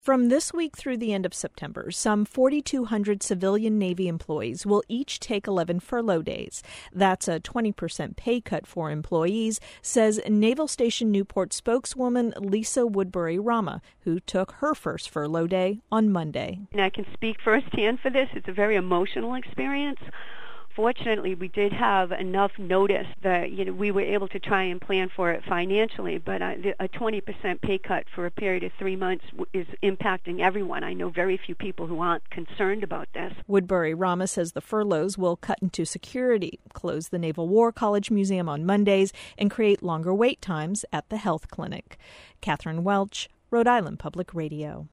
From this week through the end of September, some 4,200 civilian Navy employees will each take 11 furlough days. That's a 20% pay cut for employees, says Naval Station Newport spokeswoman Lisa Woodbury-Rama, who took her first furlough day on Monday. And I can speak firsthand for this. It's a very emotional experience. Fortunately, we did have enough notice that we were able to try and plan for it financially, but a 20% pay cut for a period of 3 months is impacting everyone. I know very few people who aren't concerned about this. Woodbury-Rama says the furloughs will cut into security, close the Naval War College Museum on Mondays, and create longer wait times at the health clinic. Catherine Welch, Rhode Island Public Radio.